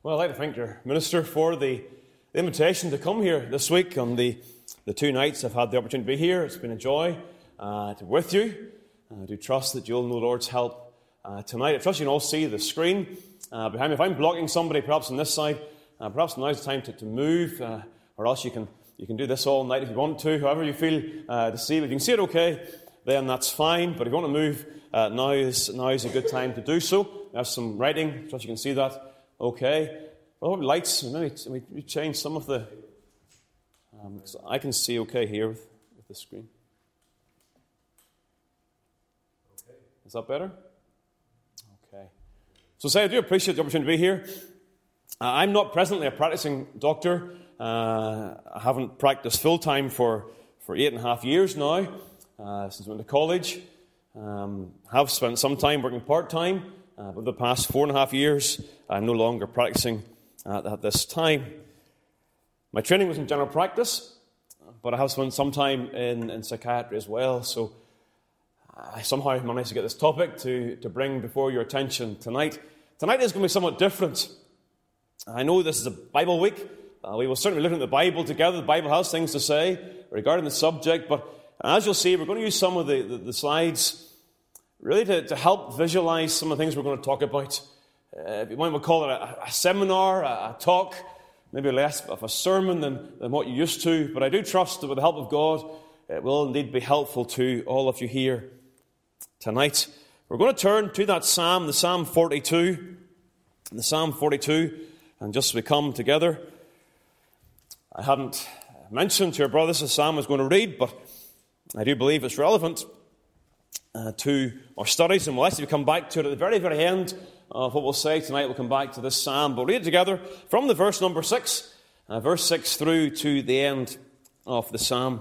Well, I'd like to thank your minister for the invitation to come here this week. On the 2 nights I've had the opportunity to be here, it's been a joy to be with you. I do trust that you'll know the Lord's help tonight. I trust you can all see the screen behind me. If I'm blocking somebody, perhaps on this side, perhaps now's the time to move, or else you can do this all night if you want to, however you feel to see. If you can see it okay, then that's fine. But if you want to move, now is a good time to do so. There's some writing. I trust you can see that okay. Well, lights, maybe we change some of the... I can see okay here with the screen. Okay. Is that better? Okay. So, I do appreciate the opportunity to be here. I'm not presently a practicing doctor. I haven't practiced full-time for 8.5 years now, since I went to college. Have spent some time working part-time, but the past 4.5 years, I'm no longer practicing at this time. My training was in general practice, but I have spent some time in psychiatry as well, so I somehow managed to get this topic to bring before your attention tonight. Tonight is going to be somewhat different. I know this is a Bible week. We will certainly be looking at the Bible together. The Bible has things to say regarding the subject, but as you'll see, we're going to use some of the slides really to help visualize some of the things we're going to talk about. You might call it a seminar, a talk, maybe less of a sermon than what you're used to, but I do trust that with the help of God, it will indeed be helpful to all of you here tonight. We're going to turn to that Psalm, the Psalm 42, and just as we come together, I hadn't mentioned to your brothers the Psalm I was going to read, but I do believe it's relevant to our studies, and we'll actually come back to it at the very, very end of what we'll say tonight. We'll come back to this psalm. We'll read it together from the verse number 6, verse 6 through to the end of the psalm.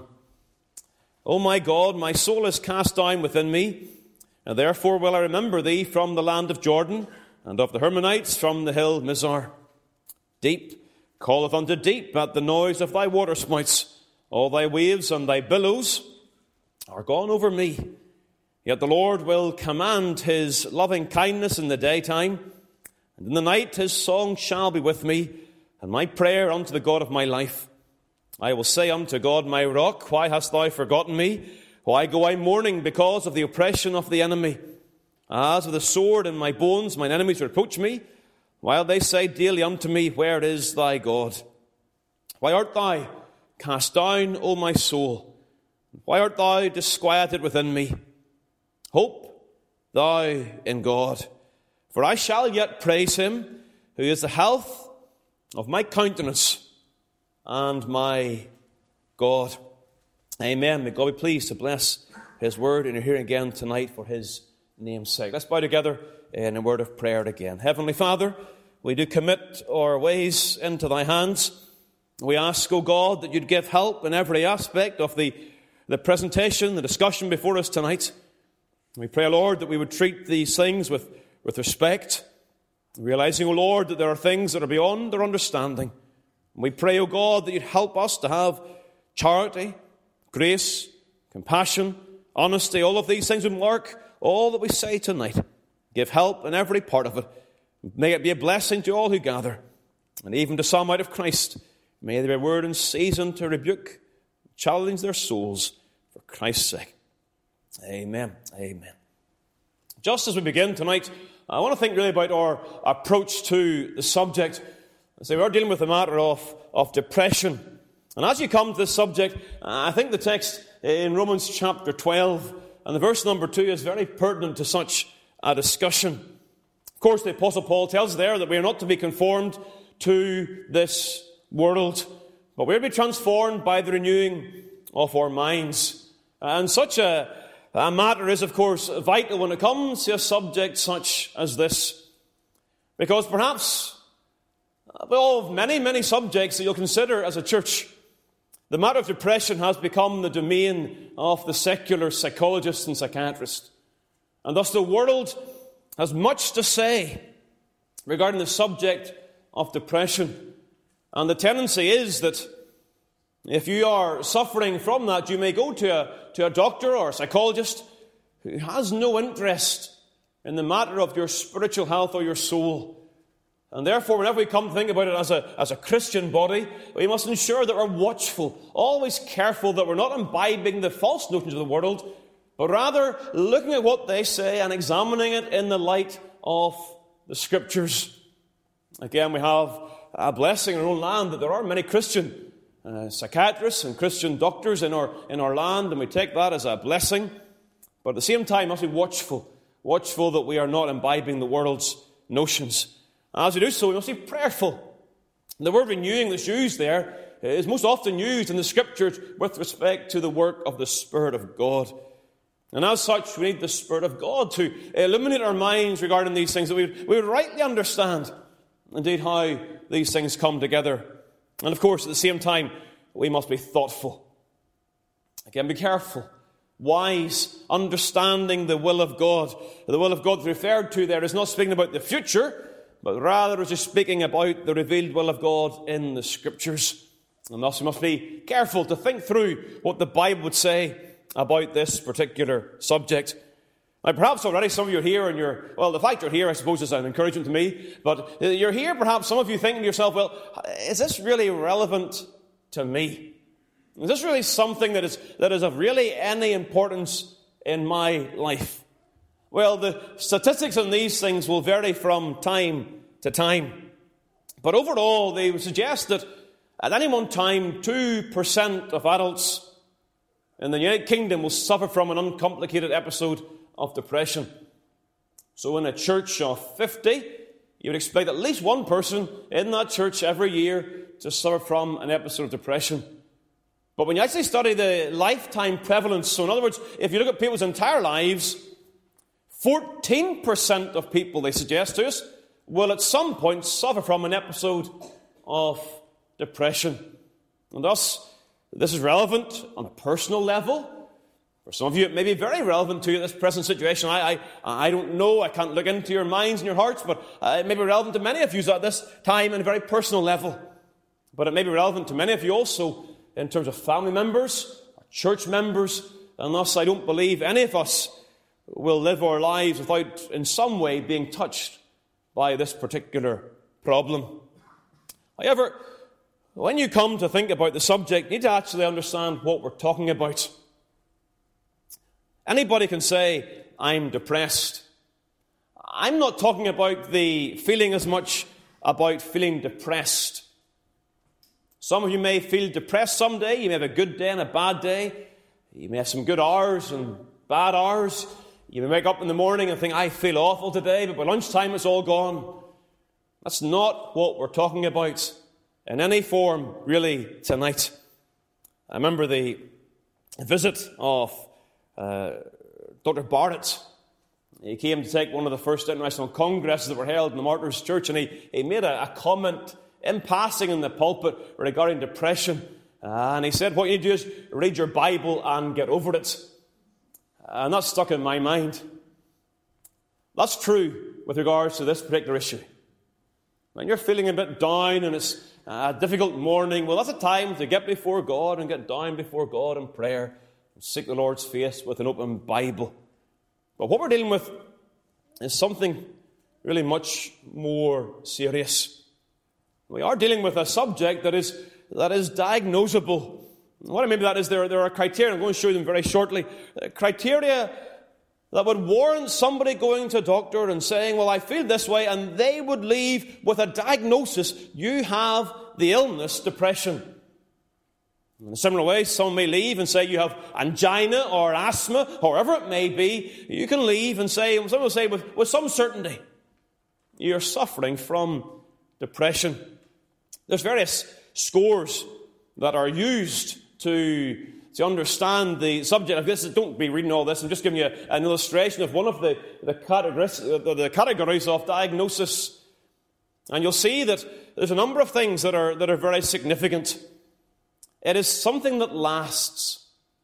O my God, my soul is cast down within me, and therefore will I remember thee from the land of Jordan, and of the Hermonites from the hill Mizar. Deep calleth unto deep at the noise of thy waterspouts. All thy waves and thy billows are gone over me. Yet the Lord will command his loving kindness in the daytime, and in the night his song shall be with me, and my prayer unto the God of my life. I will say unto God, my rock, why hast thou forgotten me? Why go I mourning because of the oppression of the enemy? As with a sword in my bones, mine enemies reproach me, while they say daily unto me, where is thy God? Why art thou cast down, O my soul? Why art thou disquieted within me? Hope thou in God, for I shall yet praise him, who is the health of my countenance and my God. Amen. May God be pleased to bless his word in your hearing again tonight for his name's sake. Let's bow together in a word of prayer again. Heavenly Father, we do commit our ways into thy hands. We ask, O God, that you'd give help in every aspect of the presentation, the discussion before us tonight. We pray, Lord, that we would treat these things with respect, realizing, O Lord, that there are things that are beyond our understanding. We pray, O God, that you'd help us to have charity, grace, compassion, honesty. All of these things would mark all that we say tonight. Give help in every part of it. May it be a blessing to all who gather, and even to some out of Christ. May there be a word in season to rebuke, challenge their souls for Christ's sake. Amen. Amen. Just as we begin tonight, I want to think really about our approach to the subject. So we are dealing with the matter of depression. And as you come to this subject, I think the text in Romans chapter 12 and the verse number 2 is very pertinent to such a discussion. Of course, the Apostle Paul tells us there that we are not to be conformed to this world, but we are to be transformed by the renewing of our minds. And such a matter is, of course, vital when it comes to a subject such as this. Because perhaps, of many, many subjects that you'll consider as a church, the matter of depression has become the domain of the secular psychologists and psychiatrists. And thus the world has much to say regarding the subject of depression. And the tendency is that if you are suffering from that, you may go to a doctor or a psychologist who has no interest in the matter of your spiritual health or your soul. And therefore, whenever we come to think about it as a Christian body, we must ensure that we're watchful, always careful that we're not imbibing the false notions of the world, but rather looking at what they say and examining it in the light of the Scriptures. Again, we have a blessing in our own land that there are many Christian psychiatrists and Christian doctors in our land, and we take that as a blessing. But at the same time, we must be watchful that we are not imbibing the world's notions. As we do so, we must be prayerful. The word renewing that's used there is most often used in the Scriptures with respect to the work of the Spirit of God. And as such, we need the Spirit of God to illuminate our minds regarding these things, that we would rightly understand, indeed, how these things come together. And of course, at the same time, we must be thoughtful. Again, be careful. Wise, understanding the will of God. The will of God referred to there is not speaking about the future, but rather is just speaking about the revealed will of God in the Scriptures. And thus we must be careful to think through what the Bible would say about this particular subject. Now, perhaps already some of you are here and the fact you're here, I suppose, is an encouragement to me, but you're here, perhaps some of you thinking to yourself, well, is this really relevant to me? Is this really something that is of really any importance in my life? Well, the statistics on these things will vary from time to time. But overall, they would suggest that at any one time, 2% of adults in the United Kingdom will suffer from an uncomplicated episode of depression. So in a church of 50, you would expect at least one person in that church every year to suffer from an episode of depression. But when you actually study the lifetime prevalence, so in other words, if you look at people's entire lives, 14% of people, they suggest to us, will at some point suffer from an episode of depression. And thus, this is relevant on a personal level. For some of you, it may be very relevant to you at this present situation. I don't know, I can't look into your minds and your hearts, but it may be relevant to many of you at this time on a very personal level. But it may be relevant to many of you also in terms of family members, or church members, and thus I don't believe any of us will live our lives without in some way being touched by this particular problem. However, when you come to think about the subject, you need to actually understand what we're talking about. Anybody can say, I'm depressed. I'm not talking about the feeling as much about feeling depressed. Some of you may feel depressed someday. You may have a good day and a bad day. You may have some good hours and bad hours. You may wake up in the morning and think, I feel awful today, but by lunchtime it's all gone. That's not what we're talking about in any form, really, tonight. I remember the visit of Dr. Barrett. He came to take one of the first international congresses that were held in the Martyrs Church, and he made a comment in passing in the pulpit regarding depression. And he said, what you do is read your Bible and get over it. And that stuck in my mind. That's true with regards to this particular issue. When you're feeling a bit down and it's a difficult morning, well, that's a time to get before God and get down before God in prayer and seek the Lord's face with an open Bible. But what we're dealing with is something really much more serious. We are dealing with a subject that is diagnosable. What I mean by that is there are criteria, I'm going to show you them very shortly, criteria that would warrant somebody going to a doctor and saying, well, I feel this way, and they would leave with a diagnosis, you have the illness, depression. In a similar way, some may leave and say you have angina or asthma, however it may be. You can leave and say, some will say with some certainty, you're suffering from depression. There's various scores that are used to understand the subject of this. Don't be reading all this. I'm just giving you an illustration of one of the categories of diagnosis. And you'll see that there's a number of things that are very significant. It is something that lasts.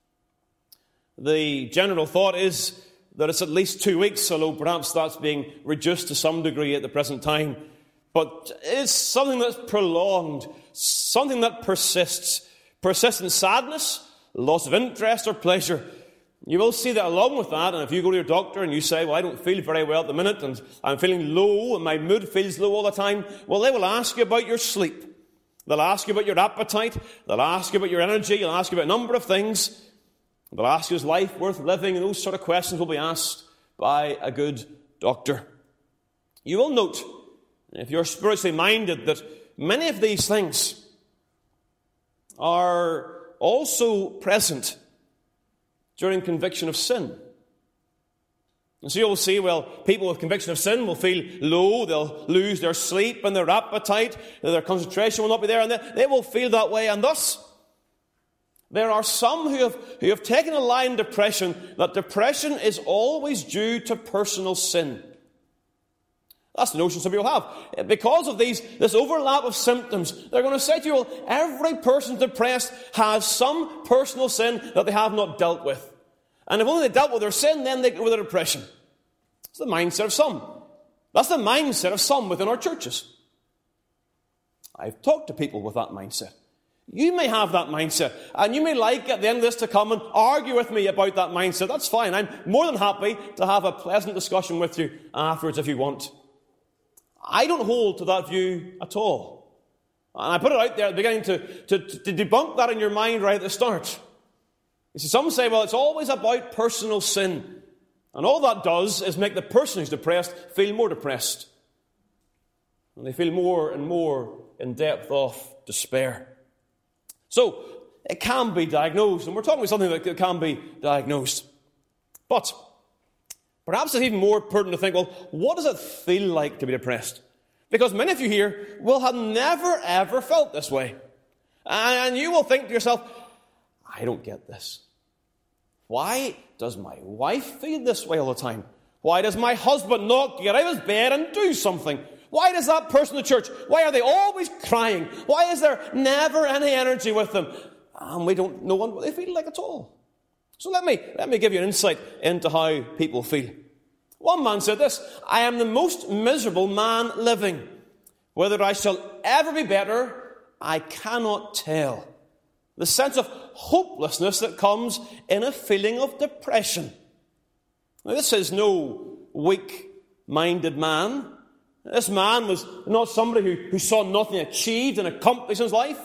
The general thought is that it's at least 2 weeks, although perhaps that's being reduced to some degree at the present time. But it's something that's prolonged, something that persists. Persistent sadness, loss of interest or pleasure. You will see that along with that, and if you go to your doctor and you say, well, I don't feel very well at the minute, and I'm feeling low, and my mood feels low all the time, well, they will ask you about your sleep. They'll ask you about your appetite. They'll ask you about your energy. They'll ask you about a number of things. They'll ask you, is life worth living? And those sort of questions will be asked by a good doctor. You will note, if you're spiritually minded, that many of these things are also present during conviction of sin. And so you'll see, well, people with conviction of sin will feel low, they'll lose their sleep and their appetite, their concentration will not be there, and they will feel that way. And thus, there are some who have taken a line in depression, that depression is always due to personal sin. That's the notion some people have. Because of this overlap of symptoms, they're going to say to you, well, every person depressed has some personal sin that they have not dealt with. And if only they dealt with their sin, then they get with their depression. It's the mindset of some. That's the mindset of some within our churches. I've talked to people with that mindset. You may have that mindset, and you may like at the end of this to come and argue with me about that mindset. That's fine. I'm more than happy to have a pleasant discussion with you afterwards if you want. I don't hold to that view at all. And I put it out there at the beginning to debunk that in your mind right at the start. You see, some say, well, it's always about personal sin. And all that does is make the person who's depressed feel more depressed. And they feel more and more in depth of despair. So, it can be diagnosed. And we're talking about something that can be diagnosed. But perhaps it's even more pertinent to think, well, what does it feel like to be depressed? Because many of you here will have never, ever felt this way. And you will think to yourself, I don't get this. Why does my wife feel this way all the time? Why does my husband not get out of his bed and do something? Why does that person in the church, why are they always crying? Why is there never any energy with them? And we don't know what they feel like at all. So let me give you an insight into how people feel. One man said this, I am the most miserable man living. Whether I shall ever be better, I cannot tell. The sense of hopelessness that comes in a feeling of depression. Now, this is no weak-minded man. This man was not somebody who saw nothing achieved and accomplished in his life.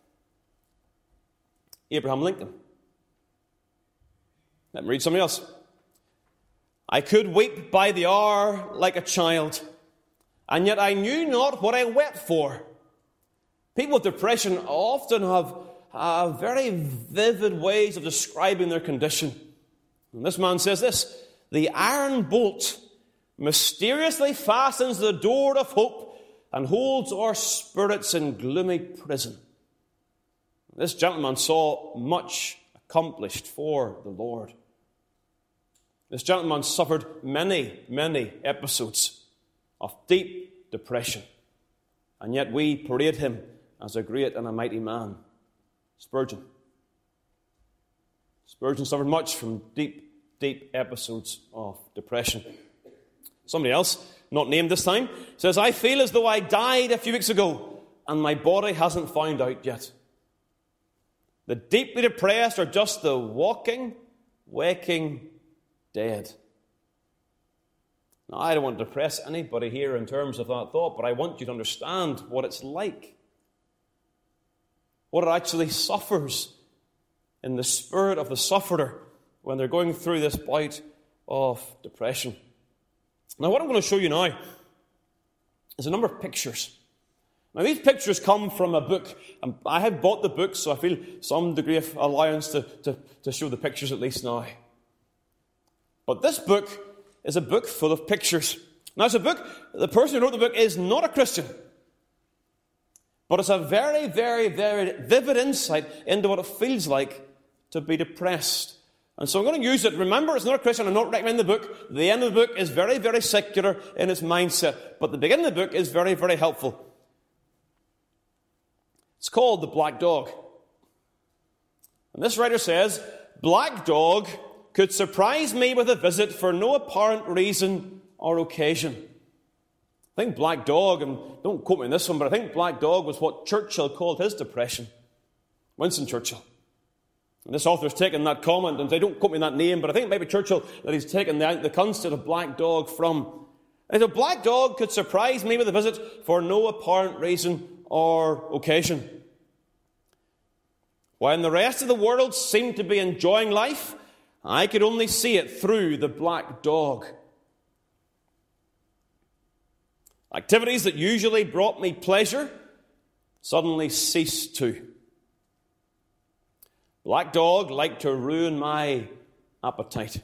Abraham Lincoln. Let me read something else. I could weep by the hour like a child, and yet I knew not what I wept for. People with depression often have very vivid ways of describing their condition. And this man says this, the iron bolt mysteriously fastens the door of hope and holds our spirits in gloomy prison. This gentleman saw much accomplished for the Lord. This gentleman suffered many, many episodes of deep depression. And yet we parade him as a great and a mighty man. Spurgeon. Spurgeon suffered much from deep, deep episodes of depression. Somebody else, not named this time, says, I feel as though I died a few weeks ago and my body hasn't found out yet. The deeply depressed are just the walking, waking dead. Now, I don't want to depress anybody here in terms of that thought, but I want you to understand what it's like. What it actually suffers in the spirit of the sufferer when they're going through this bout of depression. Now, what I'm going to show you now is a number of pictures. Now, these pictures come from a book. I have bought the book, so I feel some degree of allowance to show the pictures at least now. But this book is a book full of pictures. Now, it's a book, the person who wrote the book is not a Christian. But it's a very, very, very vivid insight into what it feels like to be depressed. And so I'm going to use it. Remember, it's not a Christian. I'm not recommending the book. The end of the book is very, very secular in its mindset. But the beginning of the book is very, very helpful. It's called The Black Dog. And this writer says, Black Dog could surprise me with a visit for no apparent reason or occasion. I think Black Dog, and don't quote me on this one, but I think Black Dog was what Churchill called his depression. Winston Churchill. And this author's taken that comment, and they don't quote me that name, but I think it might be Churchill that he's taken the concept of black dog from. And a black dog could surprise me with a visit for no apparent reason or occasion. When the rest of the world seemed to be enjoying life, I could only see it through the black dog. Activities that usually brought me pleasure suddenly ceased to. Black dog liked to ruin my appetite.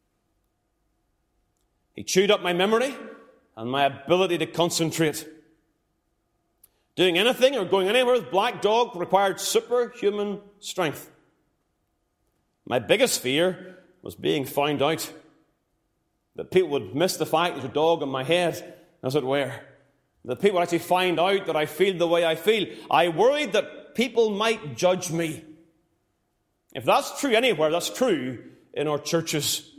He chewed up my memory and my ability to concentrate. Doing anything or going anywhere with black dog required superhuman strength. My biggest fear was being found out. That people would miss the fact there's a dog on my head, as it were. That people would actually find out that I feel the way I feel. I worried that people might judge me. If that's true anywhere, that's true in our churches.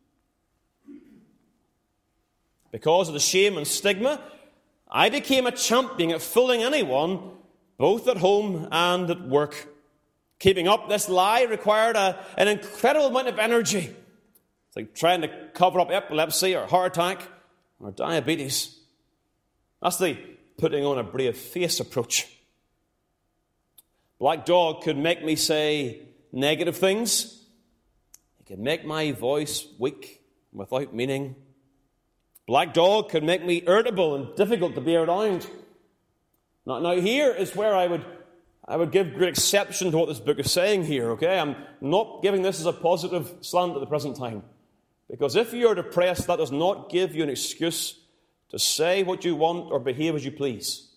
Because of the shame and stigma, I became a champion at fooling anyone, both at home and at work. Keeping up this lie required an incredible amount of energy. It's like trying to cover up epilepsy or heart attack or diabetes. That's the putting on a brave face approach. Black dog could make me say negative things. It could make my voice weak without meaning. Black dog could make me irritable and difficult to be around. Now here is where I would give great exception to what this book is saying here, okay? I'm not giving this as a positive slant at the present time. Because if you're depressed, that does not give you an excuse to say what you want or behave as you please.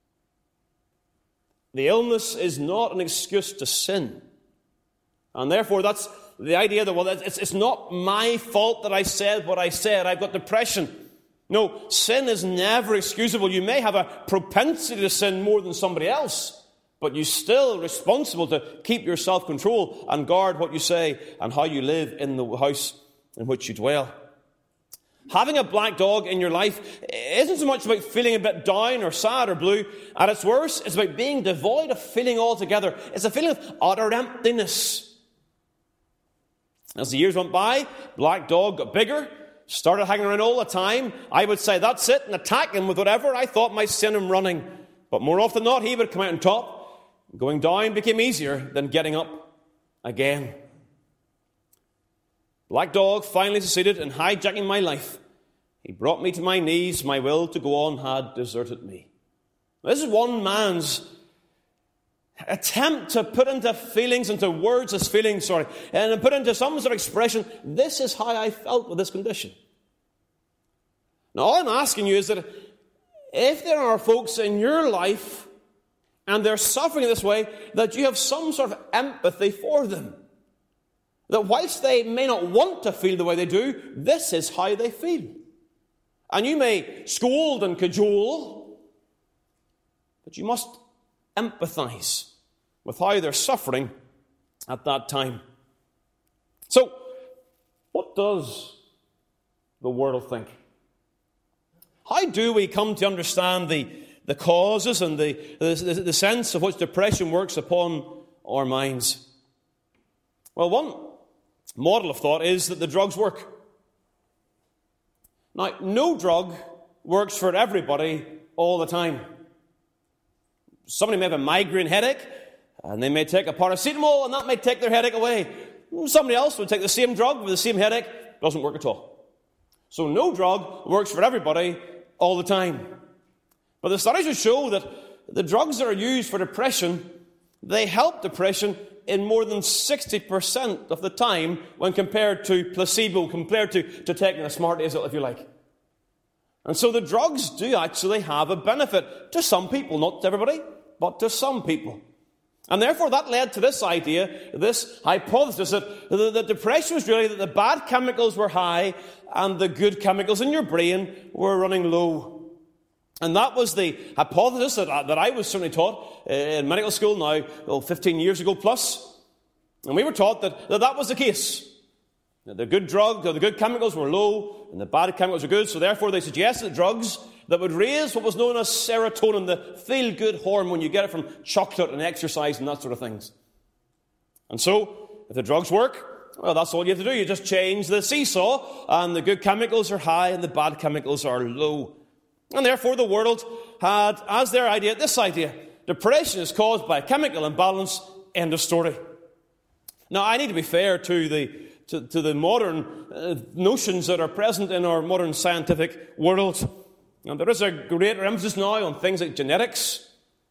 The illness is not an excuse to sin. And therefore, that's the idea that, well, it's not my fault that I said what I said. I've got depression. No, sin is never excusable. You may have a propensity to sin more than somebody else, but you're still responsible to keep your self-control and guard what you say and how you live in the house in which you dwell. Having a black dog in your life isn't so much about feeling a bit down or sad or blue. At its worst, it's about being devoid of feeling altogether. It's a feeling of utter emptiness. As the years went by, black dog got bigger, started hanging around all the time. I would say, that's it, and attack him with whatever I thought might send him running. But more often than not, he would come out on top. Going down became easier than getting up again. Black dog finally succeeded in hijacking my life. He brought me to my knees. My will to go on had deserted me. This is one man's attempt to put into feelings, into words as feelings, and put into some sort of expression, this is how I felt with this condition. Now, all I'm asking you is that if there are folks in your life and they're suffering this way, that you have some sort of empathy for them. That whilst they may not want to feel the way they do, this is how they feel. And you may scold and cajole, but you must empathize with how they're suffering at that time. So, what does the world think? How do we come to understand the causes and the sense of which depression works upon our minds? Well, one model of thought is that the drugs work. Now, no drug works for everybody all the time. Somebody may have a migraine headache, and they may take a paracetamol, and that may take their headache away. Somebody else would take the same drug with the same headache. Doesn't work at all. So no drug works for everybody all the time. But the studies will show that the drugs that are used for depression, they help depression in more than 60% of the time when compared to placebo, compared to taking a Smarties, if you like. And so the drugs do actually have a benefit to some people, not to everybody, but to some people. And therefore that led to this idea, this hypothesis that the depression was really that the bad chemicals were high and the good chemicals in your brain were running low. And that was the hypothesis that I was certainly taught in medical school now, 15 years ago plus. And we were taught that was the case. That the good drug, or the good chemicals were low, and the bad chemicals were good, so therefore they suggested drugs that would raise what was known as serotonin, the feel-good hormone. You get it from chocolate and exercise and that sort of things. And so If the drugs work, well, that's all you have to do. You just change the seesaw, and the good chemicals are high and the bad chemicals are low. And therefore the world had as their idea this idea: depression is caused by a chemical imbalance, end of story. Now, I need to be fair to the modern notions that are present in our modern scientific world. And there is a greater emphasis now on things like genetics.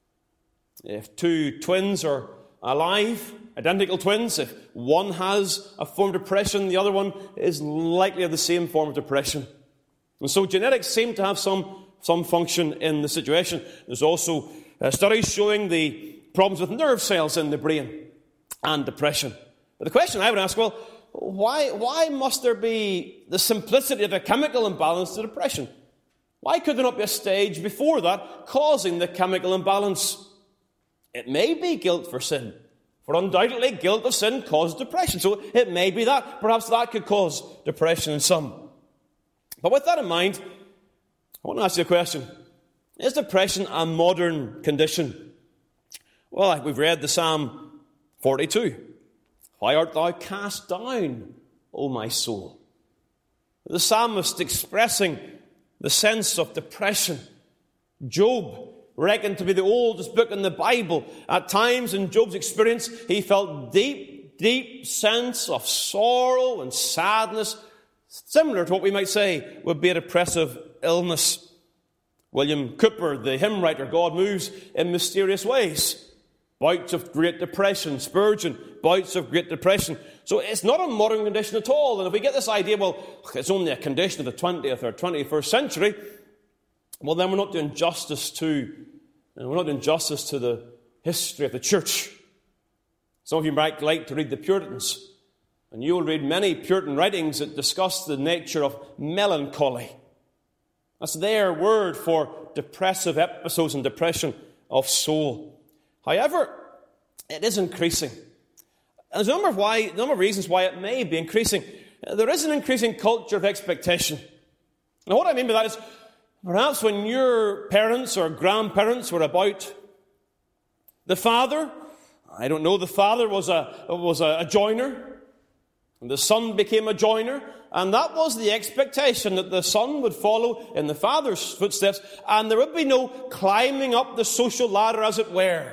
If two twins are alive, identical twins, if one has a form of depression, the other one is likely to have the same form of depression. And so genetics seem to have some function in the situation. There's also studies showing the problems with nerve cells in the brain and depression. But the question I would ask, well, why must there be the simplicity of a chemical imbalance to depression? Why could there not be a stage before that causing the chemical imbalance? It may be guilt for sin, for undoubtedly guilt of sin causes depression. So it may be that. Perhaps that could cause depression in some. But with that in mind, I want to ask you a question. Is depression a modern condition? Well, we've read the Psalm 42. Why art thou cast down, O my soul? The psalmist expressing the sense of depression. Job, reckoned to be the oldest book in the Bible, at times in Job's experience, he felt deep sense of sorrow and sadness, similar to what we might say would be a depressive illness. William Cooper, the hymn writer, God moves in mysterious ways. Bouts of great depression. Spurgeon, bouts of great depression. So it's not a modern condition at all. And if we get this idea, well, it's only a condition of the 20th or 21st century, well, then we're not doing justice to the history of the church. Some of you might like to read the Puritans, and you will read many Puritan writings that discuss the nature of melancholy. That's their word for depressive episodes and depression of soul. However, it is increasing. And there's a number of reasons why it may be increasing. There is an increasing culture of expectation. Now, what I mean by that is, perhaps when your parents or grandparents were about, the father was a joiner, and the son became a joiner, and that was the expectation, that the son would follow in the father's footsteps, and there would be no climbing up the social ladder, as it were.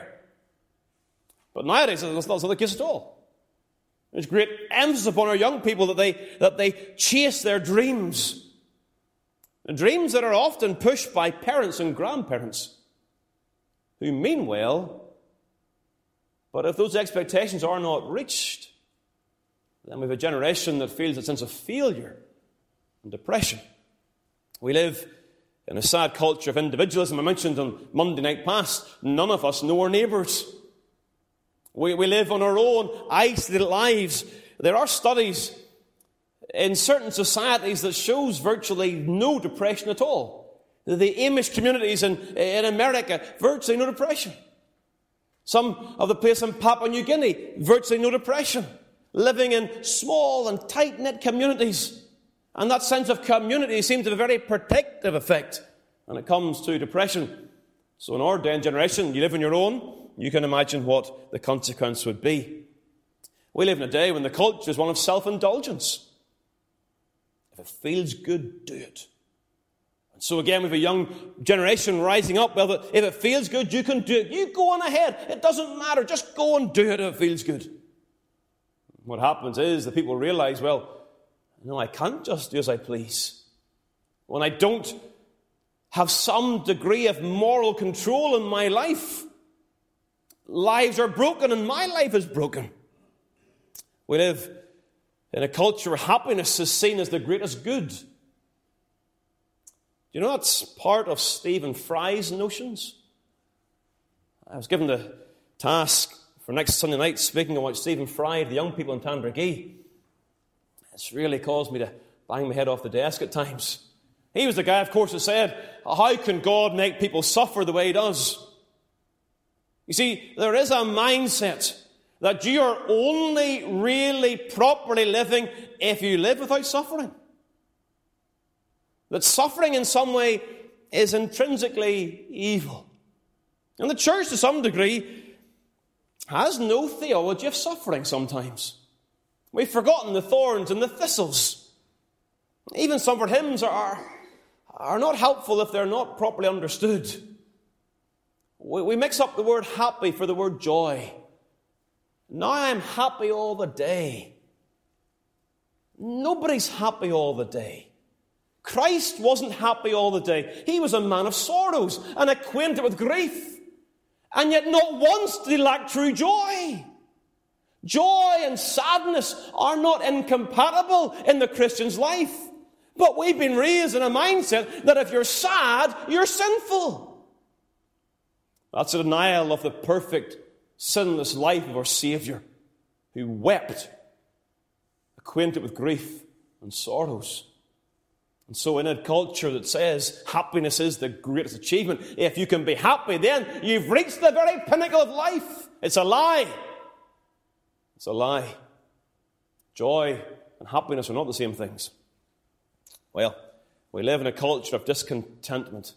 But nowadays, that's not the case at all. There's great emphasis upon our young people that they chase their dreams. Dreams that are often pushed by parents and grandparents who mean well, but if those expectations are not reached, then we have a generation that feels a sense of failure and depression. We live in a sad culture of individualism. I mentioned on Monday night past, none of us know our neighbours. We live on our own, isolated lives. There are studies in certain societies that shows virtually no depression at all. The Amish communities in America, virtually no depression. Some of the places in Papua New Guinea, virtually no depression. Living in small and tight-knit communities. And that sense of community seems to have a very protective effect when it comes to depression. So in our day and generation, you live on your own, you can imagine what the consequence would be. We live in a day when the culture is one of self-indulgence. If it feels good, do it. And so again, we have a young generation rising up. Well, if it feels good, you can do it. You go on ahead. It doesn't matter. Just go and do it if it feels good. What happens is the people realize, well, no, I can't just do as I please. When I don't have some degree of moral control in my life, lives are broken and my life is broken. We live in a culture where happiness is seen as the greatest good. Do you know that's part of Stephen Fry's notions? I was given the task for next Sunday night speaking about Stephen Fry to the young people in Tandragee. It's really caused me to bang my head off the desk at times. He was the guy, of course, who said, how can God make people suffer the way he does? You see, there is a mindset that you are only really properly living if you live without suffering. That suffering in some way is intrinsically evil. And the church, to some degree, has no theology of suffering sometimes. We've forgotten the thorns and the thistles. Even some of our hymns are not helpful if they're not properly understood. We mix up the word happy for the word joy. Now I'm happy all the day. Nobody's happy all the day. Christ wasn't happy all the day. He was a man of sorrows and acquainted with grief. And yet not once did he lack true joy. Joy and sadness are not incompatible in the Christian's life. But we've been raised in a mindset that if you're sad, you're sinful. That's a denial of the perfect, sinless life of our Saviour, who wept, acquainted with grief and sorrows. And so in a culture that says happiness is the greatest achievement, if you can be happy, then you've reached the very pinnacle of life. It's a lie. It's a lie. Joy and happiness are not the same things. Well, we live in a culture of discontentment.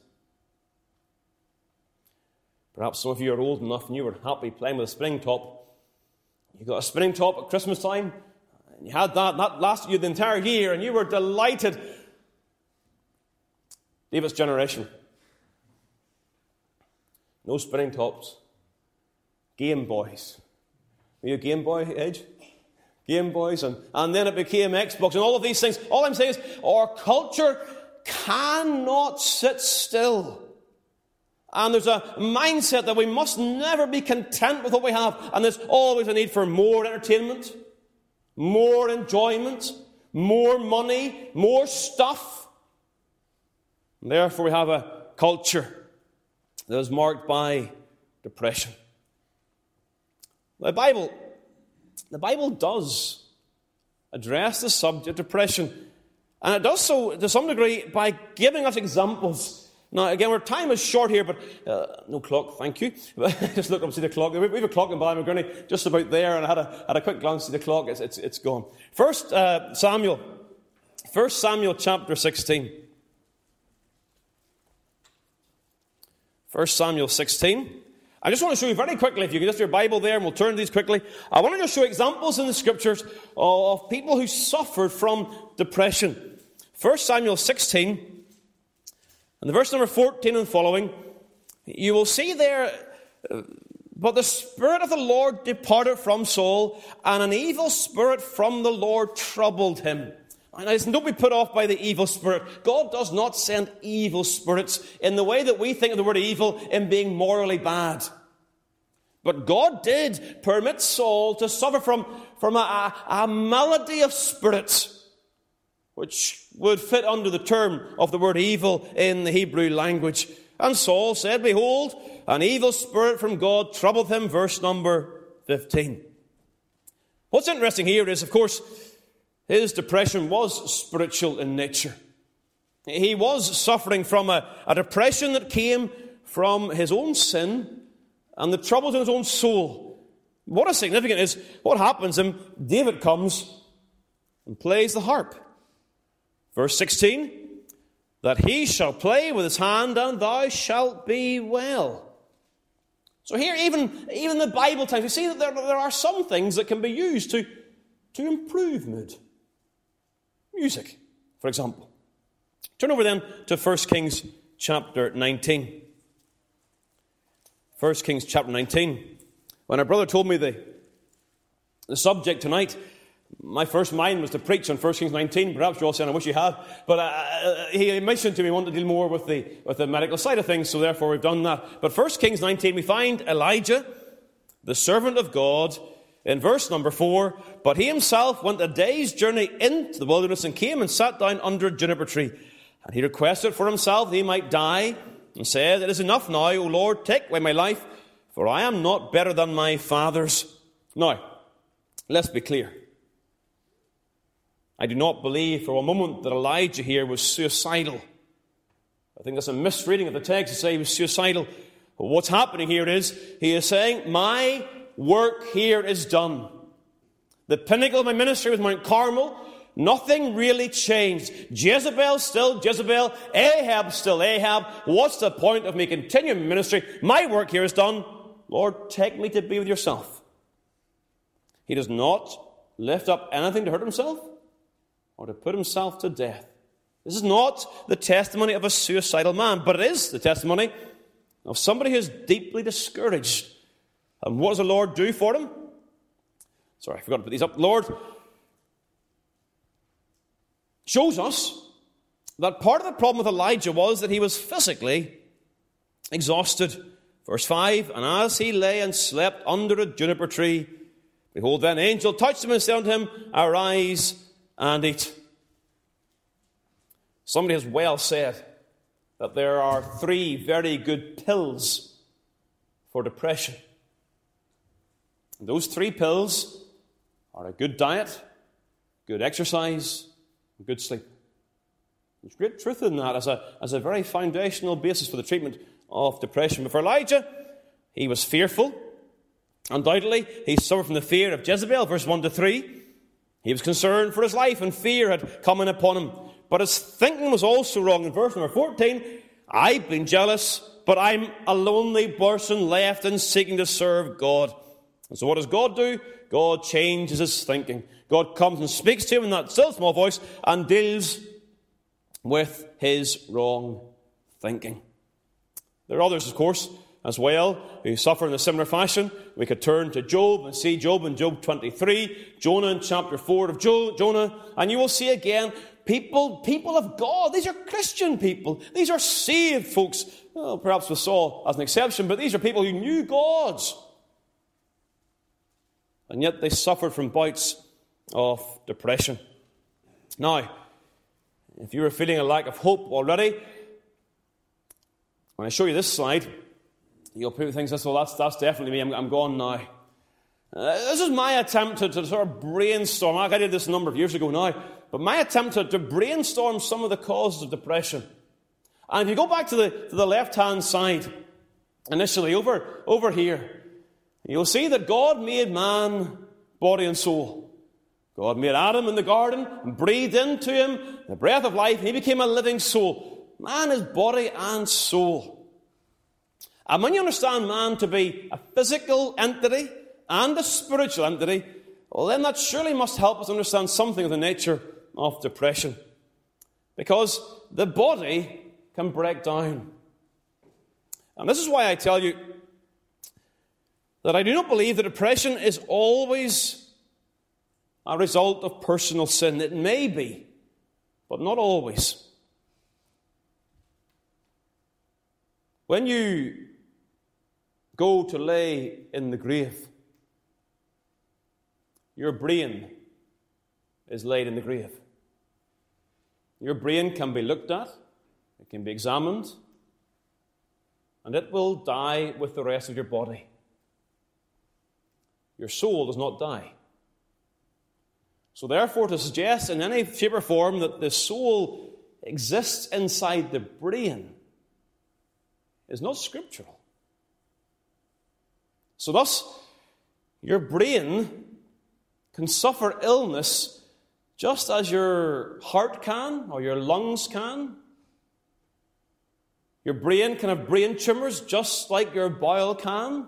Perhaps some of you are old enough and you were happy playing with a spinning top. You got a spinning top at Christmas time, and you had that lasted you the entire year, and you were delighted. David's generation. No spinning tops. Game Boys. Were you a Game Boy age? Game Boys, and then it became Xbox, and all of these things. All I'm saying is, our culture cannot sit still. And there's a mindset that we must never be content with what we have. And there's always a need for more entertainment, more enjoyment, more money, more stuff. And therefore we have a culture that is marked by depression. The Bible does address the subject of depression. And it does so to some degree by giving us examples. Now, again, our time is short here, but no clock, thank you. Just look up and see the clock. We have a clock in Ballymcgurney just about there, and I had a quick glance at the clock. It's gone. 1 Samuel chapter 16. 1 Samuel 16. I just want to show you very quickly, if you can just your Bible there, and we'll turn to these quickly. I want to just show examples in the Scriptures of people who suffered from depression. 1 Samuel 16. And the verse number 14 and following, you will see there, but the Spirit of the Lord departed from Saul, and an evil spirit from the Lord troubled him. And listen, don't be put off by the evil spirit. God does not send evil spirits in the way that we think of the word evil in being morally bad. But God did permit Saul to suffer from a malady of spirits, which would fit under the term of the word evil in the Hebrew language. And Saul said, behold, an evil spirit from God troubled him, verse number 15. What's interesting here is, of course, his depression was spiritual in nature. He was suffering from a depression that came from his own sin and the troubles in his own soul. What is significant is what happens when David comes and plays the harp. Verse 16, that he shall play with his hand, and thou shalt be well. So here, even in the Bible times, we see that there are some things that can be used to improve mood. Music, for example. Turn over then to 1 Kings chapter 19. 1 Kings chapter 19. When our brother told me the subject tonight, my first mind was to preach on 1 Kings 19. Perhaps you're all saying, I wish you had. But he mentioned to me he wanted to deal more with the medical side of things, so therefore we've done that. But 1 Kings 19, we find Elijah, the servant of God, in verse number 4, but he himself went a day's journey into the wilderness and came and sat down under a juniper tree. And he requested for himself that he might die, and said, it is enough now, O Lord, take away my life, for I am not better than my fathers. Now, let's be clear. I do not believe for a moment that Elijah here was suicidal. I think that's a misreading of the text to say he was suicidal. But what's happening here is, he is saying, my work here is done. The pinnacle of my ministry was Mount Carmel. Nothing really changed. Jezebel still Jezebel. Ahab still Ahab. What's the point of me continuing ministry? My work here is done. Lord, take me to be with yourself. He does not lift up anything to hurt himself or to put himself to death. This is not the testimony of a suicidal man, but it is the testimony of somebody who is deeply discouraged. And what does the Lord do for him? Sorry, I forgot to put these up. The Lord shows us that part of the problem with Elijah was that he was physically exhausted. Verse 5, and as he lay and slept under a juniper tree, behold, then an angel touched him and said unto him, arise and eat. Somebody has well said that there are 3 very good pills for depression. And those 3 pills are a good diet, good exercise, and good sleep. There's great truth in that as a very foundational basis for the treatment of depression. But for Elijah, he was fearful. Undoubtedly, he suffered from the fear of Jezebel, verse 1 to 3. He was concerned for his life, and fear had come in upon him. But his thinking was also wrong. In verse number 14, I've been jealous, but I'm a lonely person left and seeking to serve God. And so what does God do? God changes his thinking. God comes and speaks to him in that still small voice and deals with his wrong thinking. There are others, of course, as well, who suffer in a similar fashion. We could turn to Job and see Job in Job 23, Jonah in chapter 4 of Jonah, and you will see again people of God. These are Christian people. These are saved folks. Well, perhaps with Saul as an exception, but these are people who knew God. And yet they suffered from bouts of depression. Now, if you were feeling a lack of hope already, when I show you this slide, you'll probably think, well, that's definitely me. I'm gone now. This is my attempt to sort of brainstorm. I did this a number of years ago now, but my attempt to brainstorm some of the causes of depression. And if you go back to the left-hand side, initially over here, you'll see that God made man, body and soul. God made Adam in the garden and breathed into him the breath of life, and he became a living soul. Man is body and soul. And when you understand man to be a physical entity and a spiritual entity, well, then that surely must help us understand something of the nature of depression. Because the body can break down. And this is why I tell you that I do not believe that depression is always a result of personal sin. It may be, but not always. When you go to lay in the grave, your brain is laid in the grave. Your brain can be looked at, it can be examined, and it will die with the rest of your body. Your soul does not die. So therefore, to suggest in any shape or form that the soul exists inside the brain is not scriptural. So thus, your brain can suffer illness just as your heart can or your lungs can. Your brain can have brain tumors just like your bowel can.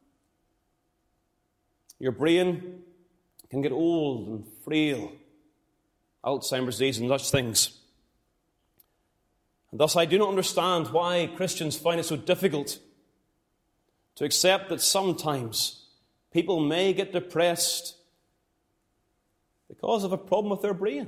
Your brain can get old and frail, Alzheimer's disease and such things. And thus I do not understand why Christians find it so difficult to accept that sometimes people may get depressed because of a problem with their brain.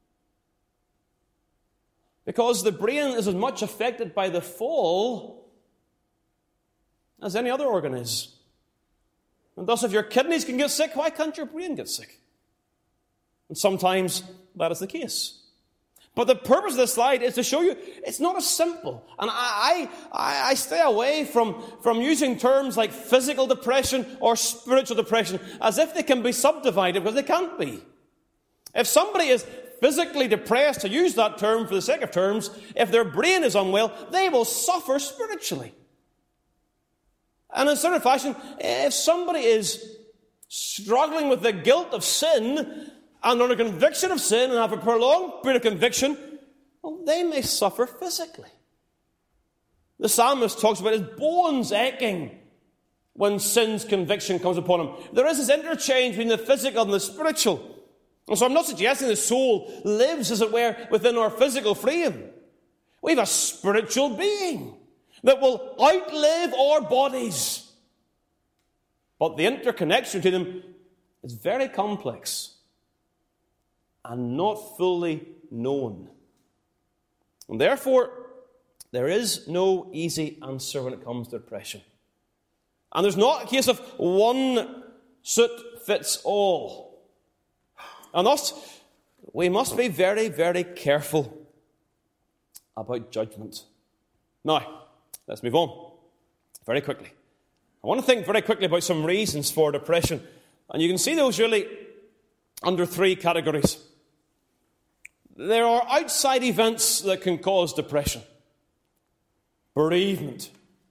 Because the brain is as much affected by the fall as any other organ is. And thus, if your kidneys can get sick, why can't your brain get sick? And sometimes that is the case. But the purpose of this slide is to show you it's not as simple. And I stay away from using terms like physical depression or spiritual depression as if they can be subdivided, because they can't be. If somebody is physically depressed, to use that term for the sake of terms, if their brain is unwell, they will suffer spiritually. And in a certain fashion, if somebody is struggling with the guilt of sin and under conviction of sin and have a prolonged period of conviction, well, they may suffer physically. The psalmist talks about his bones aching. when sin's conviction comes upon him. There is this interchange between the physical and the spiritual. And so I'm not suggesting the soul lives, as it were, within our physical frame. We have a spiritual being that will outlive our bodies. But the interconnection between them is very complex and not fully known. And therefore, there is no easy answer when it comes to depression. And there's not a case of one suit fits all. And thus, we must be very, very careful about judgment. Now, let's move on very quickly. I want to think very quickly about some reasons for depression. And you can see those really under three categories. There are outside events that can cause depression. Bereavement.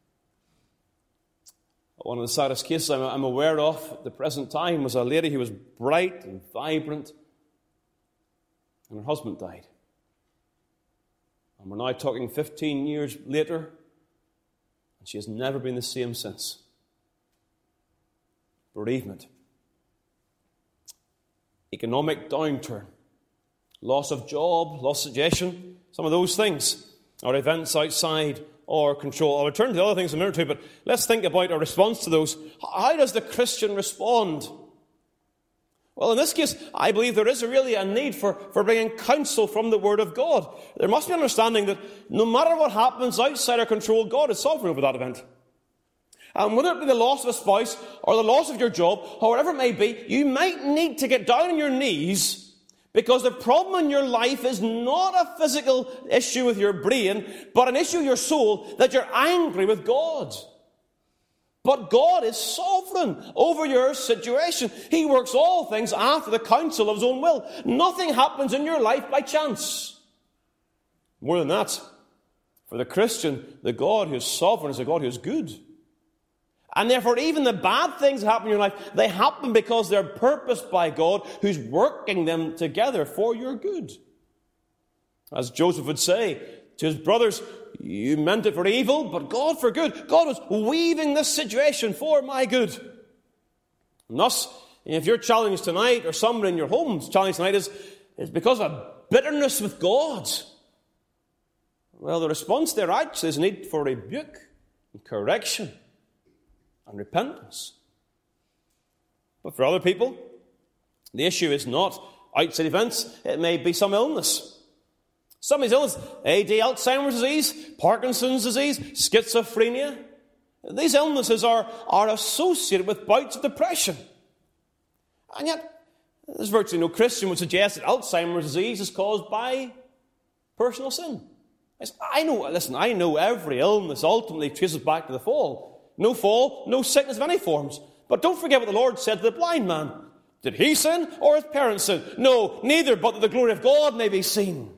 One of the saddest cases I'm aware of at the present time was a lady who was bright and vibrant, and her husband died. And we're now talking 15 years later, and she has never been the same since. Bereavement. Economic downturn. Loss of job, loss of suggestion. Some of those things are events outside our control. I'll return to the other things in a minute or two, but let's think about our response to those. How does the Christian respond? Well, in this case, I believe there is really a need for bringing counsel from the Word of God. There must be an understanding that no matter what happens outside our control, God is sovereign over that event. And whether it be the loss of a spouse or the loss of your job, or whatever it may be, you might need to get down on your knees, because the problem in your life is not a physical issue with your brain, but an issue with your soul, that you're angry with God. But God is sovereign over your situation. He works all things after the counsel of His own will. Nothing happens in your life by chance. More than that, for the Christian, the God who is sovereign is a God who is good. And therefore, even the bad things that happen in your life, they happen because they're purposed by God, who's working them together for your good. As Joseph would say to his brothers, you meant it for evil, but God for good. God was weaving this situation for my good. And thus, if your challenge tonight, or someone in your home's challenge tonight is because of a bitterness with God, well, the response there actually is a need for rebuke and correction and repentance. But for other people, the issue is not outside events. It may be some illness. Somebody's illness, AD, Alzheimer's disease, Parkinson's disease, schizophrenia. These illnesses are associated with bouts of depression. And yet, there's virtually no Christian would suggest that Alzheimer's disease is caused by personal sin. I know every illness ultimately traces back to the fall. No fall, no sickness of any forms. But don't forget what the Lord said to the blind man. Did he sin or his parents sin? No, neither, but that the glory of God may be seen.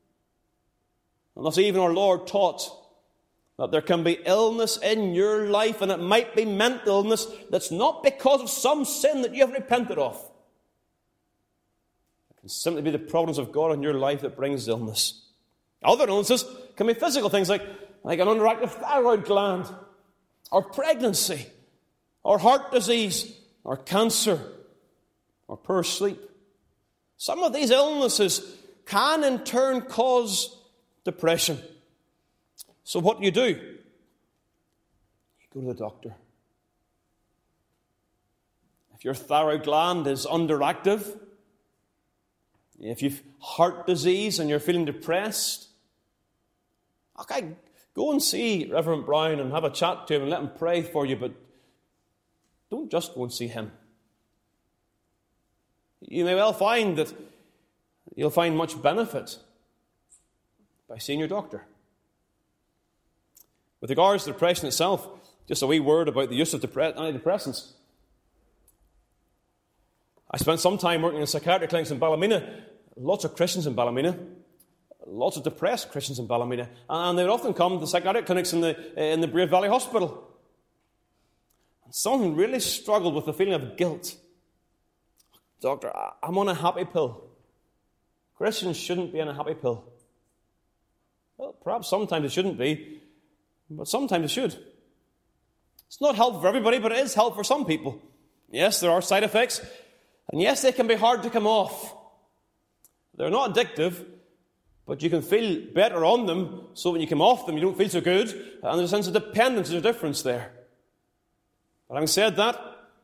And thus even our Lord taught that there can be illness in your life, and it might be mental illness that's not because of some sin that you have repented of. It can simply be the providence of God in your life that brings illness. Other illnesses can be physical things like an underactive thyroid gland, or pregnancy, or heart disease, or cancer, or poor sleep. Some of these illnesses can in turn cause depression. So what do? You go to the doctor. If your thyroid gland is underactive, if you've heart disease and you're feeling depressed, okay, go and see Reverend Brown and have a chat to him and let him pray for you, but don't just go and see him. You may well find that you'll find much benefit by seeing your doctor. With regards to depression itself, just a wee word about the use of antidepressants. I spent some time working in psychiatric clinics in Ballymena. Lots of Christians in Ballymena. Lots of depressed Christians in Ballymena. And they would often come to psychiatric clinics in the Brave Valley Hospital. And some of them really struggled with the feeling of guilt. Doctor, I'm on a happy pill. Christians shouldn't be on a happy pill. Well, perhaps sometimes it shouldn't be, but sometimes it should. It's not helpful for everybody, but it is helpful for some people. Yes, there are side effects, and yes, they can be hard to come off. They're not addictive, but you can feel better on them, so when you come off them, you don't feel so good, and there's a sense of dependence. There's a difference there. But having said that,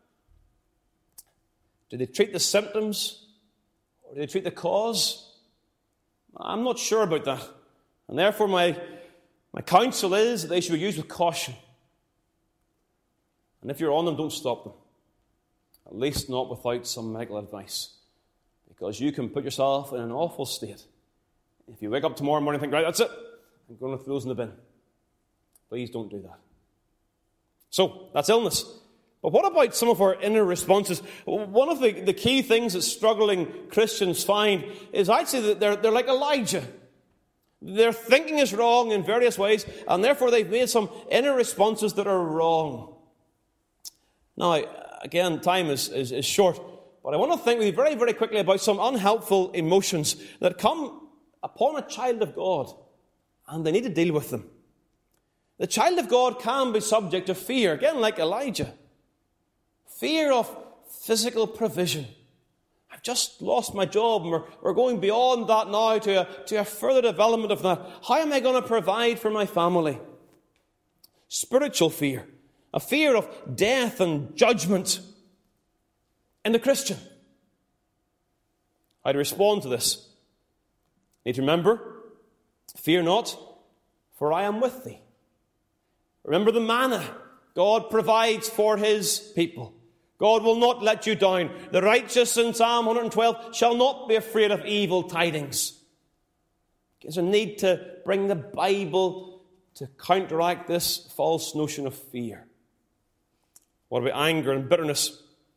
do they treat the symptoms, or do they treat the cause? I'm not sure about that. And therefore, my counsel is that they should be used with caution. And if you're on them, don't stop them. At least not without some medical advice. Because you can put yourself in an awful state. If you wake up tomorrow morning and think, right, that's it, I'm going to throw those in the bin. Please don't do that. So, that's illness. But what about some of our inner responses? One of the key things that struggling Christians find is I'd say that they're like Elijah. Their thinking is wrong in various ways, and therefore they've made some inner responses that are wrong. Now, again, time is short, but I want to think with you very, very quickly about some unhelpful emotions that come upon a child of God, and they need to deal with them. The child of God can be subject to fear, again, like Elijah. Fear of physical provision. I've just lost my job, and we're going beyond that now to a further development of that. How am I going to provide for my family? Spiritual fear. A fear of death and judgment in the Christian. How to respond to this? Need to remember, fear not, for I am with thee. Remember the manna God provides for His people. God will not let you down. The righteous in Psalm 112 shall not be afraid of evil tidings. There's a need to bring the Bible to counteract this false notion of fear. What about anger and bitterness?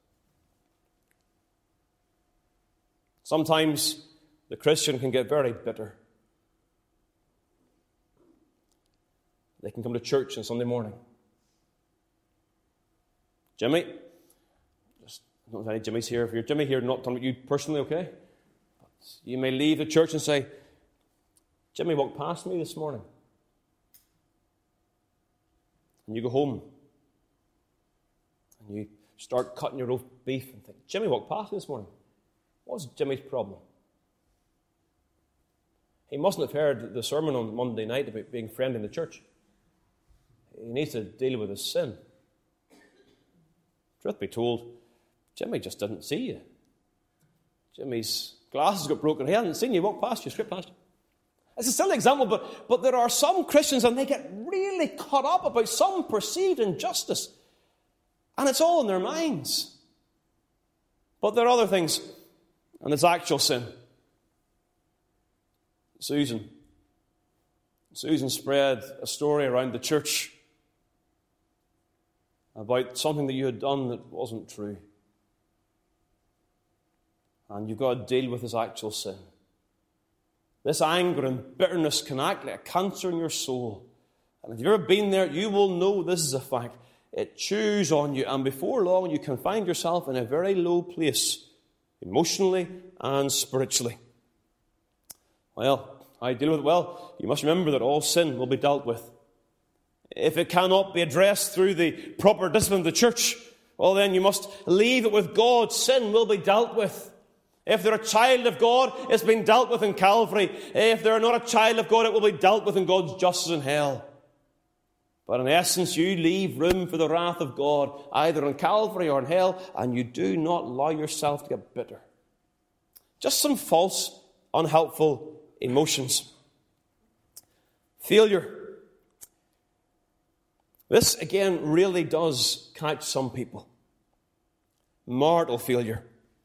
Sometimes the Christian can get very bitter. They can come to church on Sunday morning. Jimmy, I don't know if any Jimmy's here. If you're Jimmy here, not talking about you personally, okay? But you may leave the church and say, Jimmy walked past me this morning. And you go home. And you start cutting your roast beef and think, Jimmy walked past me this morning. What's Jimmy's problem? He mustn't have heard the sermon on Monday night about being friendly in the church. He needs to deal with his sin. Truth be told, Jimmy just didn't see you. Jimmy's glasses got broken. He hadn't seen you walk past you, straight past you. It's a silly example, but there are some Christians and they get really caught up about some perceived injustice. And it's all in their minds. But there are other things, and it's actual sin. Susan spread a story around the church about something that you had done that wasn't true. And you've got to deal with this actual sin. This anger and bitterness can act like a cancer in your soul. And if you've ever been there, you will know this is a fact. It chews on you, and before long you can find yourself in a very low place, emotionally and spiritually. Well, how do you deal with it? Well, you must remember that all sin will be dealt with. If it cannot be addressed through the proper discipline of the church, well then you must leave it with God. Sin will be dealt with. If they're a child of God, it's been dealt with in Calvary. If they're not a child of God, it will be dealt with in God's justice in hell. But in essence, you leave room for the wrath of God, either in Calvary or in hell, and you do not allow yourself to get bitter. Just some false, unhelpful emotions. Failure. This, again, really does catch some people. Marital failure.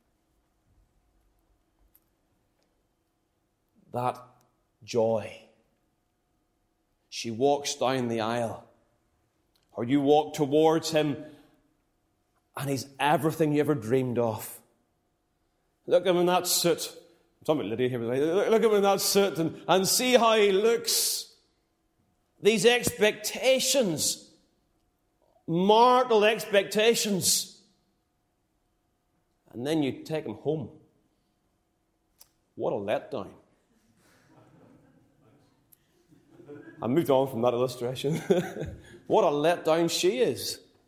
That joy. She walks down the aisle, or you walk towards him, and he's everything you ever dreamed of. Look at him in that suit. I'm talking about Lydia here. Look at him in that suit and see how he looks. These expectations, marital expectations. And then you take him home. What a letdown. I moved on from that illustration. What a letdown she is.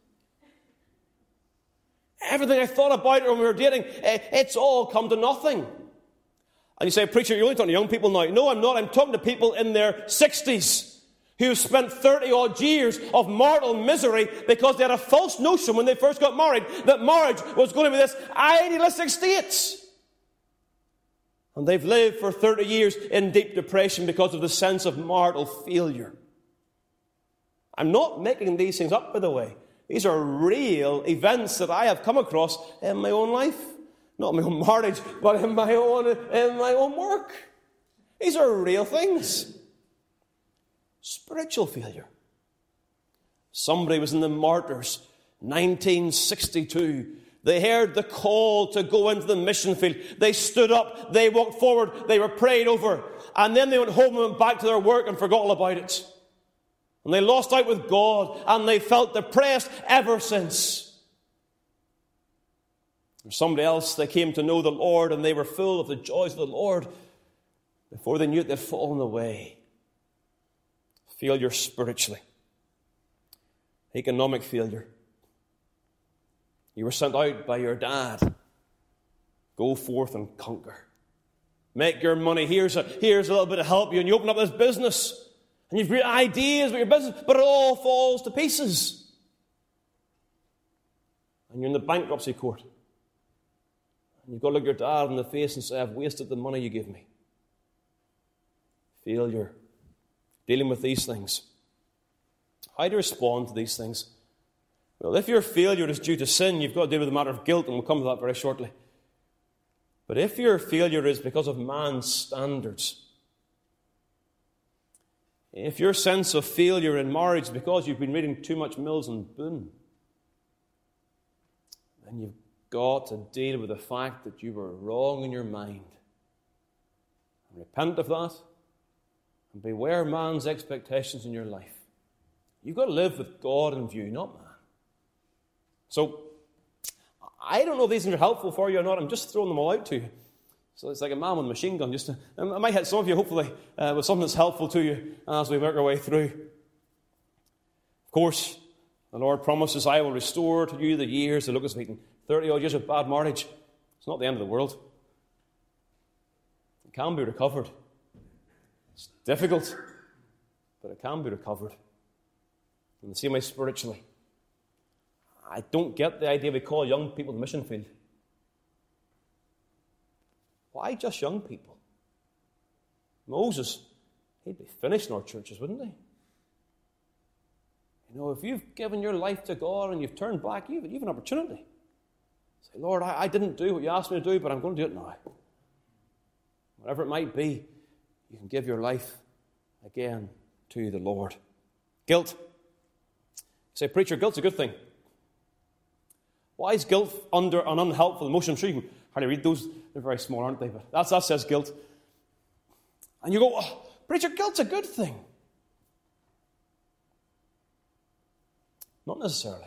Everything I thought about her when we were dating, it's all come to nothing. And you say, preacher, you're only talking to young people now. No, I'm not. I'm talking to people in their 60s who spent 30-odd years of marital misery because they had a false notion when they first got married that marriage was going to be this idealistic state. And they've lived for 30 years in deep depression because of the sense of marital failure. I'm not making these things up, by the way. These are real events that I have come across in my own life. Not in my own marriage, but in my own work. These are real things. Spiritual failure. Somebody was in the Martyrs, 1962. They heard the call to go into the mission field. They stood up, they walked forward, they were prayed over, and then they went home and went back to their work and forgot all about it. And they lost out with God, and they felt depressed ever since. For somebody else, they came to know the Lord, and they were full of the joys of the Lord. Before they knew it, they'd fallen away. Failure spiritually. Economic failure. You were sent out by your dad. Go forth and conquer. Make your money. Here's a little bit of help you. And you open up this business. And you've great ideas about your business. But it all falls to pieces. And you're in the bankruptcy court. And you've got to look your dad in the face and say, I've wasted the money you gave me. Failure. Dealing with these things. How to respond to these things? Well, if your failure is due to sin, you've got to deal with the matter of guilt, and we'll come to that very shortly. But if your failure is because of man's standards, if your sense of failure in marriage is because you've been reading too much Mills and Boon, then you've got to deal with the fact that you were wrong in your mind. And repent of that, and beware man's expectations in your life. You've got to live with God in view, not man. So, I don't know if these things are helpful for you or not. I'm just throwing them all out to you. So it's like a man with a machine gun. I might hit some of you, hopefully, with something that's helpful to you as we work our way through. Of course, the Lord promises, I will restore to you the years the locusts have eaten. 30-odd years of bad marriage. It's not the end of the world. It can be recovered. It's difficult, but it can be recovered. In the same way spiritually. I don't get the idea we call young people the mission field. Why just young people? Moses, he'd be finished in our churches, wouldn't he? You know, if you've given your life to God and you've turned back, you've an opportunity. Say, Lord, I didn't do what you asked me to do, but I'm going to do it now. Whatever it might be, you can give your life again to the Lord. Guilt. You say, preacher, guilt's a good thing. Why is guilt under an unhelpful emotion? I'm sure you can hardly read those. They're very small, aren't they? But that says guilt. And you go, oh, preacher, guilt's a good thing. Not necessarily.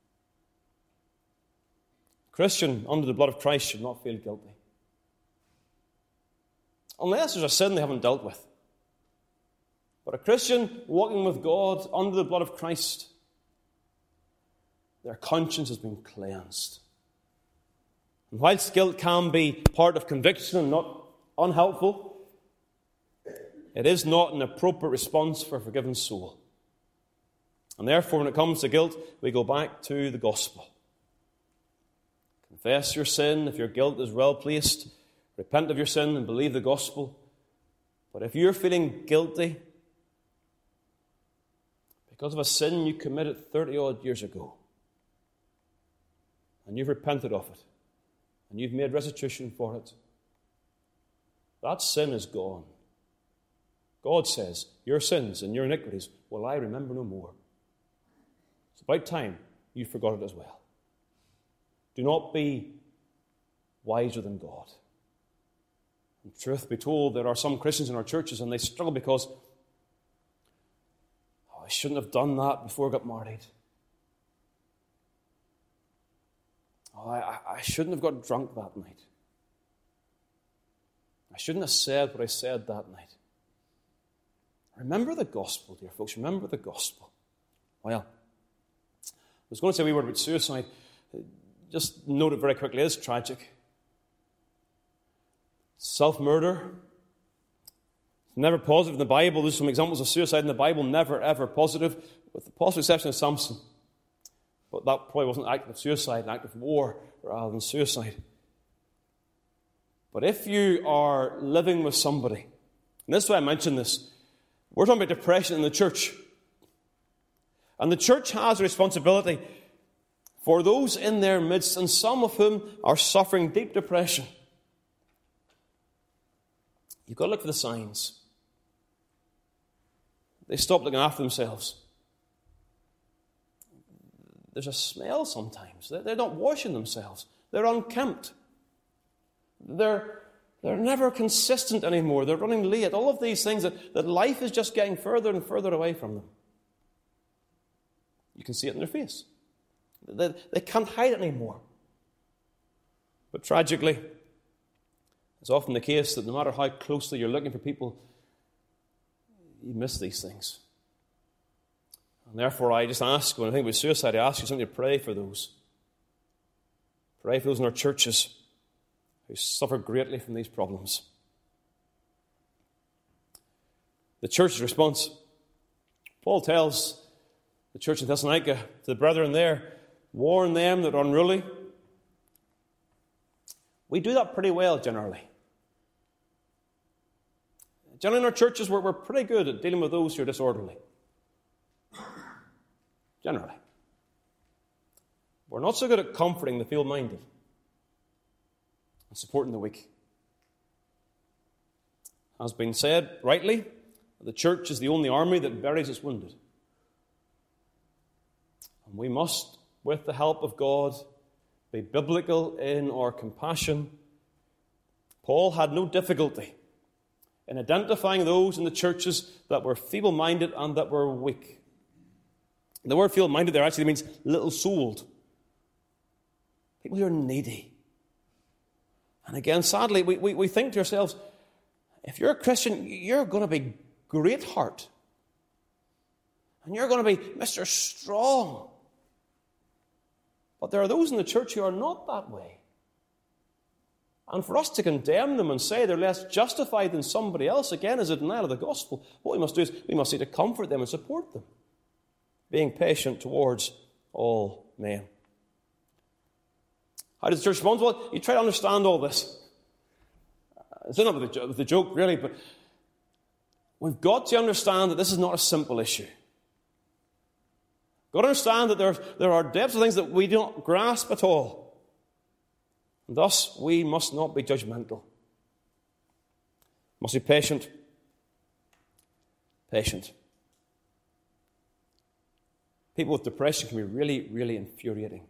Christian under the blood of Christ should not feel guilty. Unless there's a sin they haven't dealt with. But a Christian walking with God under the blood of Christ, their conscience has been cleansed. And whilst guilt can be part of conviction and not unhelpful, it is not an appropriate response for a forgiven soul. And therefore, when it comes to guilt, we go back to the gospel. Confess your sin if your guilt is well placed. Repent of your sin and believe the gospel. But if you're feeling guilty because of a sin you committed 30-odd years ago, and you've repented of it, and you've made restitution for it, that sin is gone. God says, your sins and your iniquities will I remember no more. It's about time you forgot it as well. Do not be wiser than God. And truth be told, there are some Christians in our churches and they struggle because, I shouldn't have done that before I got married. I shouldn't have got drunk that night. I shouldn't have said what I said that night. Remember the gospel, dear folks. Remember the gospel. Well, I was going to say a wee word about suicide. just note it very quickly, it's tragic. Self-murder, never positive in the Bible. There's some examples of suicide in the Bible, never, ever positive, with the possible exception of Samson. But that probably wasn't an act of suicide, an act of war rather than suicide. But if you are living with somebody, and this is why I mention this, we're talking about depression in the church. And the church has a responsibility for those in their midst, and some of whom are suffering deep depression. You've got to look for the signs. They stop looking after themselves. There's a smell sometimes. They're not washing themselves. They're unkempt. They're never consistent anymore. They're running late. All of these things that life is just getting further and further away from them. You can see it in their face. They can't hide it anymore. But tragically, it's often the case that no matter how closely you're looking for people, you miss these things. And therefore, I just ask, when I think about suicide, I ask you simply to pray for those. Pray for those in our churches who suffer greatly from these problems. The church's response. Paul tells the church in Thessalonica, to the brethren there, warn them that are unruly. We do that pretty well, generally. Generally in our churches, we're pretty good at dealing with those who are disorderly. Generally. We're not so good at comforting the feeble-minded and supporting the weak. As been said rightly, the church is the only army that buries its wounded. And we must, with the help of God, be biblical in our compassion. Paul had no difficulty in identifying those in the churches that were feeble-minded and that were weak. The word feeble-minded there actually means little-souled. People who are needy. And again, sadly, we think to ourselves, if you're a Christian, you're going to be great heart. And you're going to be Mr. Strong. But there are those in the church who are not that way. And for us to condemn them and say they're less justified than somebody else, again, is a denial of the gospel. What we must do is we must seek to comfort them and support them, being patient towards all men. How does the church respond? Well, you try to understand all this. It's not with the joke, really, but we've got to understand that this is not a simple issue. We've got to understand that there are depths of things that we don't grasp at all. And thus, we must not be judgmental. Must be patient. Patient. People with depression can be really, really infuriating.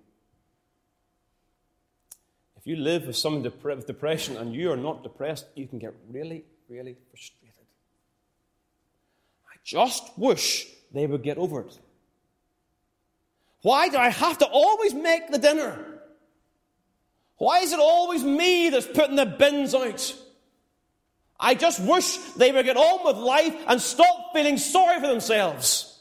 If you live with someone with depression and you are not depressed, you can get really, really frustrated. I just wish they would get over it. Why do I have to always make the dinner? Why is it always me that's putting the bins out? I just wish they would get on with life and stop feeling sorry for themselves.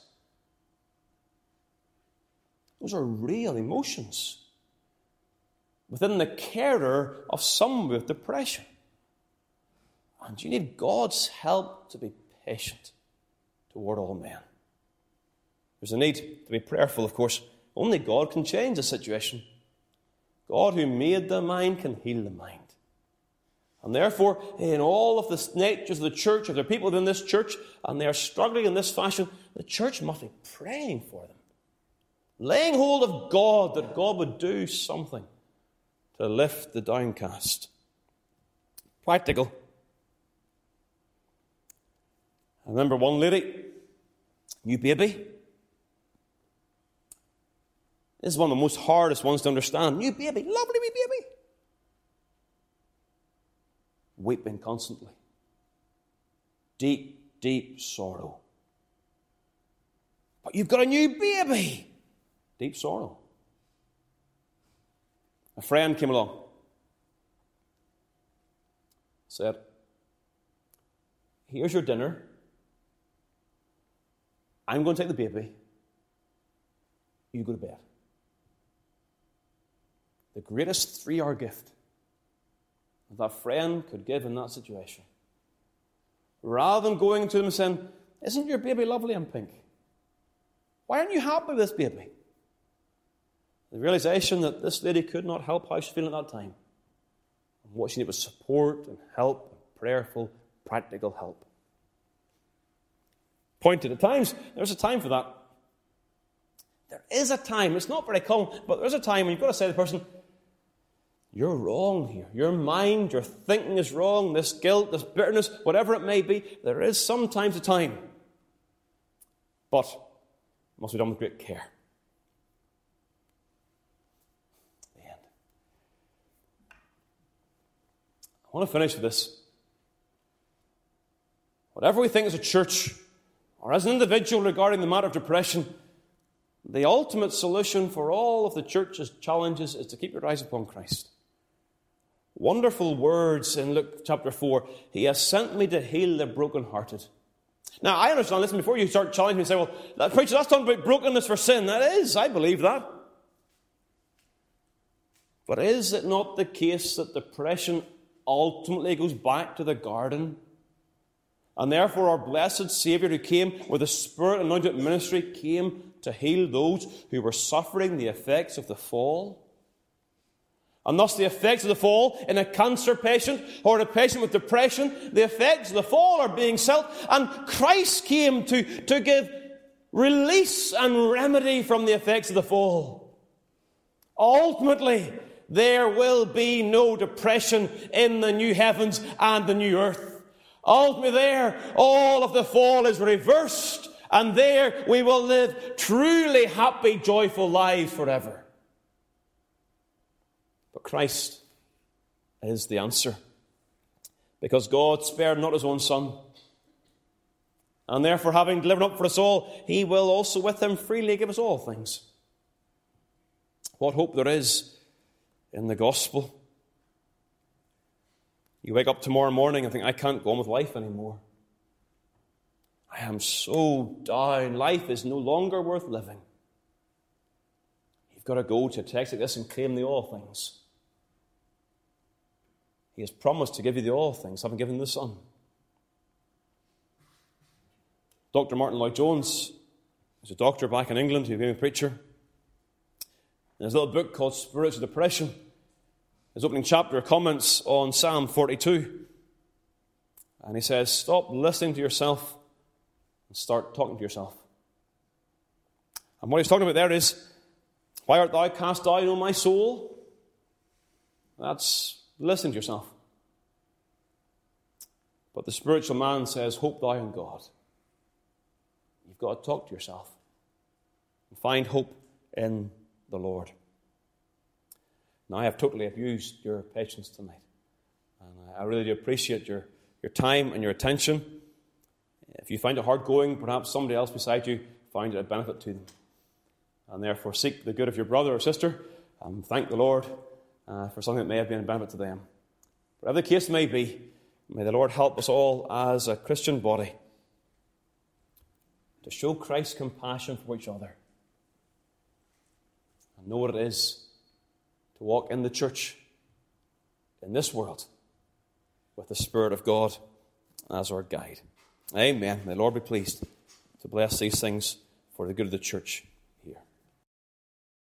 Those are real emotions within the carer of someone with depression. And you need God's help to be patient toward all men. There's a need to be prayerful, of course. Only God can change the situation. God who made the mind can heal the mind. And therefore, in all of the natures of the church, if there are people within this church and they are struggling in this fashion, the church must be praying for them. Laying hold of God, that God would do something to lift the downcast. Practical. I remember one lady, new baby. This is one of the most hardest ones to understand. New baby, lovely wee baby. Weeping constantly. Deep, deep sorrow. But you've got a new baby. Deep sorrow. A friend came along. Said, here's your dinner. I'm going to take the baby. You go to bed. the greatest 3-hour gift that friend could give in that situation. Rather than going to them and saying, "Isn't your baby lovely and pink? Why aren't you happy with this baby?" The realization that this lady could not help how she was feeling at that time. And what she needed was support and help, and prayerful, practical help. Pointed at times, there's a time for that. There is a time, it's not very common, but there's a time when you've got to say to the person, "You're wrong here. Your mind, your thinking is wrong. This guilt, this bitterness, whatever it may be, there is sometimes a time. But it must be done with great care." The end. I want to finish with this. Whatever we think as a church or as an individual regarding the matter of depression, the ultimate solution for all of the church's challenges is to keep your eyes upon Christ. Wonderful words in Luke chapter 4. "He has sent me to heal the brokenhearted." Now, I understand, listen, before you start challenging me and say, "Well, preacher, that's talking about brokenness for sin." That is, I believe that. But is it not the case that depression ultimately goes back to the garden? And therefore our blessed Saviour, who came with a Spirit-anointed ministry, came to heal those who were suffering the effects of the fall. And thus the effects of the fall in a cancer patient or in a patient with depression, the effects of the fall are being felt. And Christ came to give release and remedy from the effects of the fall. Ultimately, there will be no depression in the new heavens and the new earth. Ultimately there, all of the fall is reversed, and there we will live truly happy, joyful lives forever. But Christ is the answer, because God spared not his own Son, and therefore, having delivered up for us all, he will also with him freely give us all things. What hope there is in the gospel. You wake up tomorrow morning and think, "I can't go on with life anymore. I am so down. Life is no longer worth living." You've got to go to a text like this and claim the all things. He has promised to give you the all things, having given the Son. Dr. Martin Lloyd-Jones is a doctor back in England who became a preacher. In his little book called Spiritual Depression, his opening chapter comments on Psalm 42. And he says, "Stop listening to yourself and start talking to yourself." And what he's talking about there is, "Why art thou cast down, O my soul?" That's listening to yourself. But the spiritual man says, "Hope thou in God." You've got to talk to yourself and find hope in the Lord. Now, I have totally abused your patience tonight. And I really do appreciate your time and your attention. If you find it hard going, perhaps somebody else beside you find it a benefit to them. And therefore, seek the good of your brother or sister and thank the Lord for something that may have been a benefit to them. Whatever the case may be, may the Lord help us all as a Christian body to show Christ's compassion for each other and know what it is to walk in the church in this world with the Spirit of God as our guide. Amen. May the Lord be pleased to bless these things for the good of the church.